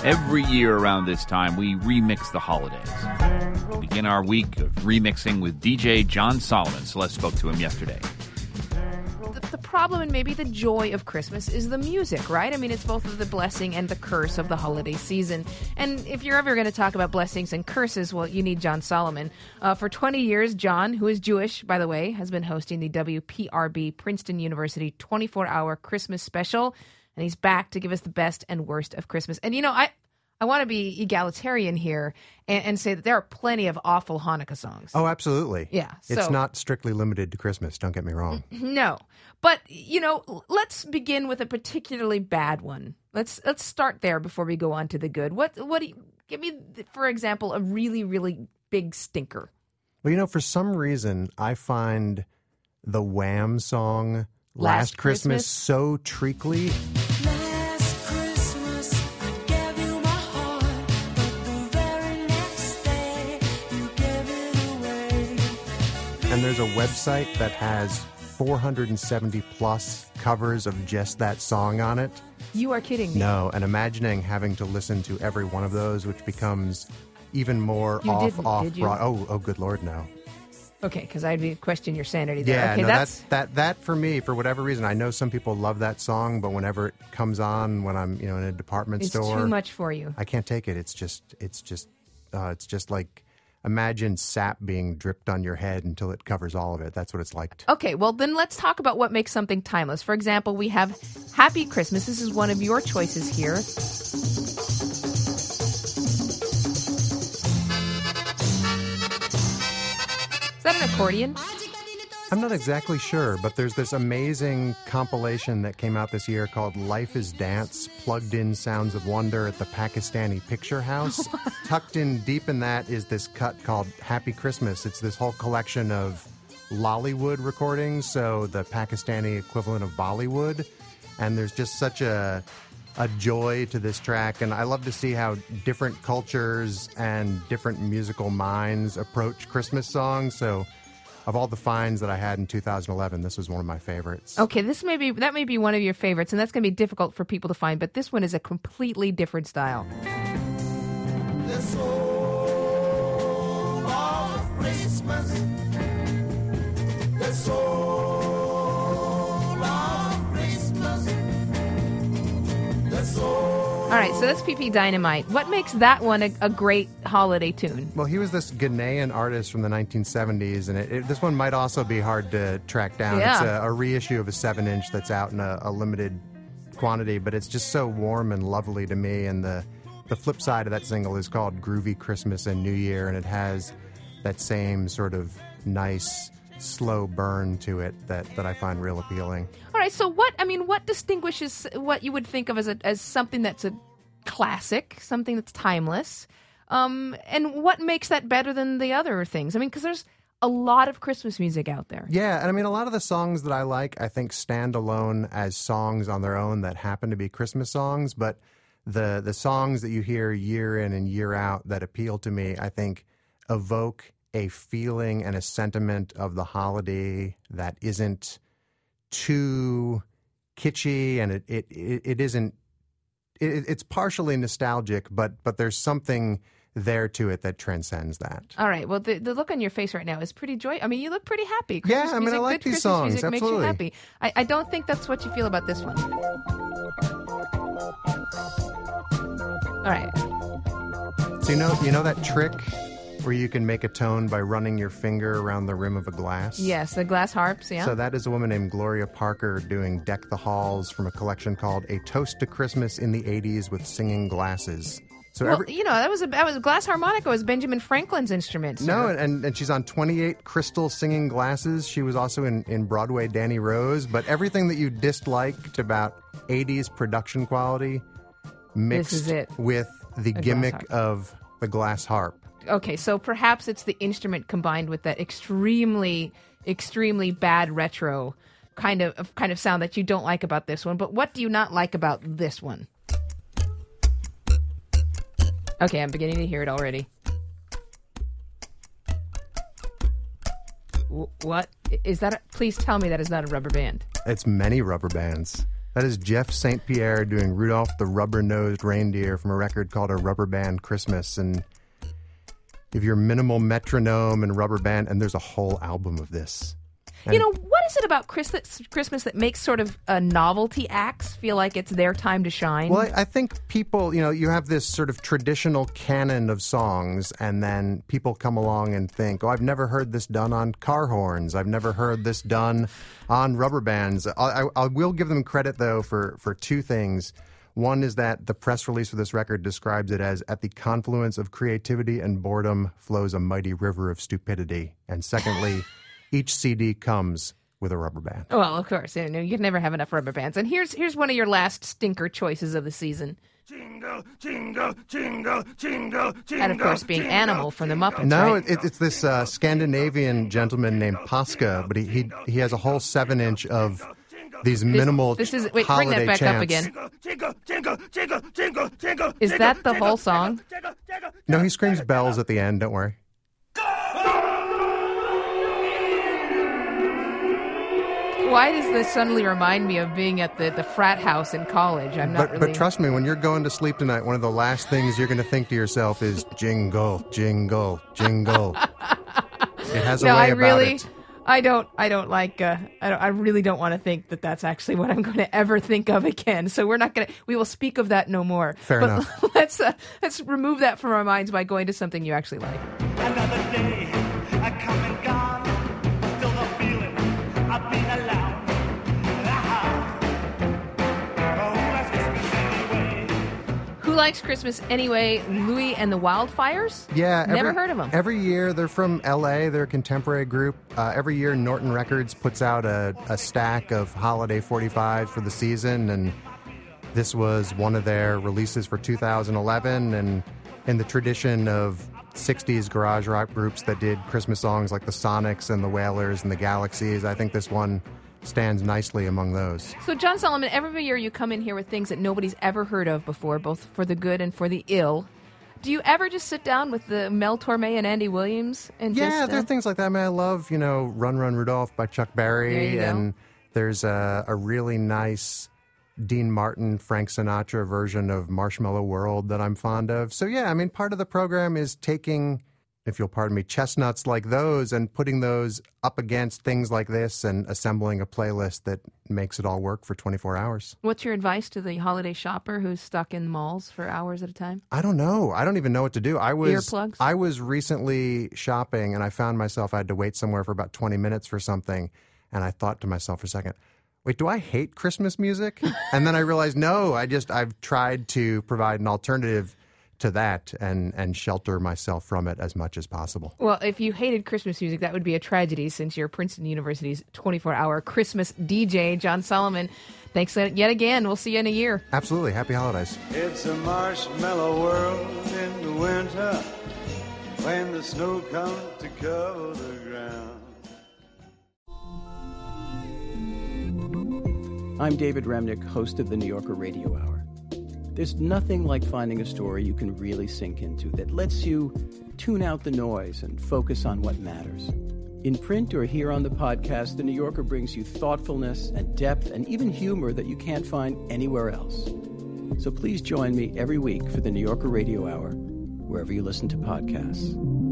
Every year around this time, we remix the holidays. We begin our week of remixing with DJ John Solomon. Celeste spoke to him yesterday. The problem and maybe the joy of Christmas is the music, right? I mean, it's both the blessing and the curse of the holiday season. And if you're ever going to talk about blessings and curses, well, you need John Solomon. For 20 years, John, who is Jewish, by the way, has been hosting the WPRB Princeton University 24-hour Christmas special. And he's back to give us the best and worst of Christmas. And, you know, I want to be egalitarian here and say that there are plenty of awful Hanukkah songs. Oh, absolutely. Yeah. It's not strictly limited to Christmas, don't get me wrong. No. But, you know, let's begin with a particularly bad one. Let's start there before we go on to the good. What do you, give me, for example, a really, really big stinker. Well, you know, for some reason, I find the Wham song Last Christmas so treacly. And there's a website that has 470 plus covers of just that song on it. You are kidding me. No, and imagining having to listen to every one of those, which becomes even more off. Did you? Oh, good Lord, no. Okay, because I'd question your sanity there. Yeah, okay, no, that for me, for whatever reason, I know some people love that song, but whenever it comes on, when I'm in a department store, it's too much for you. I can't take it. It's just like. Imagine sap being dripped on your head until it covers all of it. That's what it's like. Okay, well, then let's talk about what makes something timeless. For example, we have Happy Christmas. This is one of your choices here. Is that an accordion? I'm not exactly sure, but there's this amazing compilation that came out this year called Life is Dance, Plugged in Sounds of Wonder at the Pakistani Picture House. Tucked in deep in that is this cut called Happy Christmas. It's this whole collection of Lollywood recordings, so the Pakistani equivalent of Bollywood. And there's just such a joy to this track, and I love to see how different cultures and different musical minds approach Christmas songs. So of all the finds that I had in 2011, this was one of my favorites. Okay, that may be one of your favorites, and that's going to be difficult for people to find, but this one is a completely different style. The soul of Christmas. The soul of Christmas. The soul. All right, so that's PP Dynamite. What makes that one a great holiday tune? Well, he was this Ghanaian artist from the 1970s, and this one might also be hard to track down. Yeah. It's a reissue of a 7-inch that's out in a limited quantity, but it's just so warm and lovely to me. And the flip side of that single is called Groovy Christmas and New Year, and it has that same sort of nice, slow burn to it that I find real appealing. All right, so what distinguishes what you would think of as something that's a classic, something that's timeless, and what makes that better than the other things? I mean, because there's a lot of Christmas music out there. Yeah, and I mean, a lot of the songs that I like, I think, stand alone as songs on their own that happen to be Christmas songs, but the songs that you hear year in and year out that appeal to me, I think, evoke a feeling and a sentiment of the holiday that isn't too kitschy, and it isn't. It's partially nostalgic, but there's something there to it that transcends that. All right. Well, the look on your face right now is pretty joy. I mean, you look pretty happy. Christmas I mean, I like these Christmas songs. Music Absolutely. makes you happy. I don't think that's what you feel about this one. All right. So you know that trick where you can make a tone by running your finger around the rim of a glass? Yes, the glass harps, yeah. So that is a woman named Gloria Parker doing Deck the Halls from a collection called A Toast to Christmas in the 80s with Singing Glasses. So well, that was glass harmonica was Benjamin Franklin's instrument. No, and she's on 28 Crystal Singing Glasses. She was also in Broadway Danny Rose. But everything that you disliked about 80s production quality mixed with the gimmick of the glass harp. Okay, so perhaps it's the instrument combined with that extremely, extremely bad retro kind of sound that you don't like about this one. But what do you not like about this one? Okay, I'm beginning to hear it already. What? Is that? Please tell me that is not a rubber band. It's many rubber bands. That is Jeff St. Pierre doing Rudolph the Rubber-Nosed Reindeer from a record called A Rubber Band Christmas. And if you're minimal metronome and rubber band, and there's a whole album of this. And You know, what is it about Christmas that makes sort of novelty acts feel like it's their time to shine? Well, I think people, you have this sort of traditional canon of songs, and then people come along and think, oh, I've never heard this done on car horns. I've never heard this done on rubber bands. I will give them credit, though, for two things. One is that the press release for this record describes it as, at the confluence of creativity and boredom flows a mighty river of stupidity. And secondly, each CD comes with a rubber band. Well, of course. You can never have enough rubber bands. And here's one of your last stinker choices of the season. Jingle, jingle, jingle, jingle, jingle. And, of course, being Animal from the Muppets, No, right? it's this Scandinavian gentleman named Pasca, but he has a whole 7-inch of these minimal Wait, bring holiday that back chants. up again. Jingle, jingle, jingle, jingle, jingle. Is that the whole song? No, he screams bells at the end, don't worry. Why does this suddenly remind me of being at the frat house in college? I'm not really... But trust me, when you're going to sleep tonight, one of the last things you're going to think to yourself is jingle, jingle, jingle. It has a way about it. I really don't want to think that that's actually what I'm going to ever think of again. So we will speak of that no more. Fair enough. Let's remove that from our minds by going to something you actually like. Another day, I come and gone. Still no feeling I've been allowed. Who Likes Christmas Anyway? Louis and the Wildfires? Yeah. Never heard of them. Every year, they're from L.A., they're a contemporary group. Every year, Norton Records puts out a stack of holiday 45s for the season, and this was one of their releases for 2011, and in the tradition of 60s garage rock groups that did Christmas songs like the Sonics and the Wailers and the Galaxies, I think this one stands nicely among those. So, John Solomon, every year you come in here with things that nobody's ever heard of before, both for the good and for the ill. Do you ever just sit down with the Mel Torme and Andy Williams? And there are things like that. I mean, I love, Run, Run, Rudolph by Chuck Berry. There you go. And there's a really nice Dean Martin, Frank Sinatra version of Marshmallow World that I'm fond of. So, yeah, I mean, part of the program is taking, if you'll pardon me, chestnuts like those and putting those up against things like this and assembling a playlist that makes it all work for 24 hours. What's your advice to the holiday shopper who's stuck in malls for hours at a time? I don't know. I don't even know what to do. Earplugs? I was recently shopping and I found myself, I had to wait somewhere for about 20 minutes for something. And I thought to myself for a second, wait, do I hate Christmas music? And then I realized, no, I've tried to provide an alternative to that and shelter myself from it as much as possible. Well, if you hated Christmas music, that would be a tragedy since you're Princeton University's 24-hour Christmas DJ. John Solomon, thanks yet again. We'll see you in a year. Absolutely. Happy holidays. It's a marshmallow world in the winter when the snow comes to cover the ground. I'm David Remnick, host of the New Yorker Radio Hour. There's nothing like finding a story you can really sink into that lets you tune out the noise and focus on what matters. In print or here on the podcast, The New Yorker brings you thoughtfulness and depth and even humor that you can't find anywhere else. So please join me every week for the New Yorker Radio Hour, wherever you listen to podcasts.